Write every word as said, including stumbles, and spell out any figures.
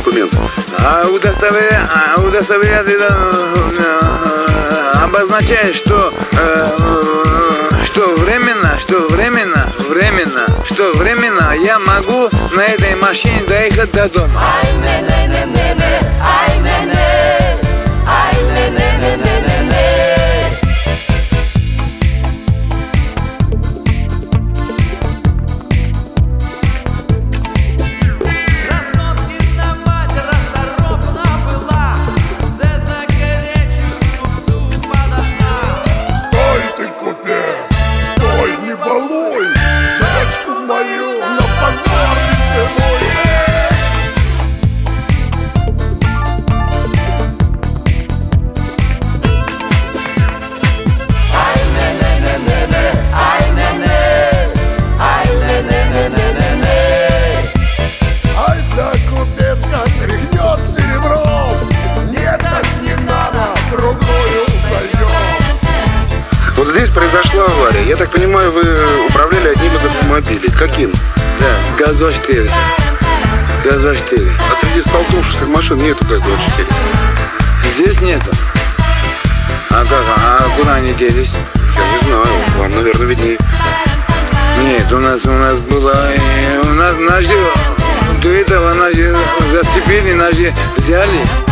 документ? А удостоверение, а удостоверение обозначает, что, э, что временно, что временно, временно, что временно я могу на этой машине доехать до дома. Дочку мою на позор не целуй. Ай, не-не-не-не-не, ай, не-не, ай, не-не-не-не-не. Ай, да купец как тряхнет серебром. Нет, так не надо, другую найдем. Вот здесь произошла авария. Я так понимаю, вы управляли одним из автомобилей. Каким? Да, ГАЗ-двадцать четыре. ГАЗ-двадцать четыре. А среди столкнувшихся машин нету ГАЗ-двадцать четыре. Здесь нету. А как? А куда они делись? Я не знаю, вам, наверное, виднее. Нет, у нас у нас было, у нас нас же до этого нас же зацепили, нас же взяли.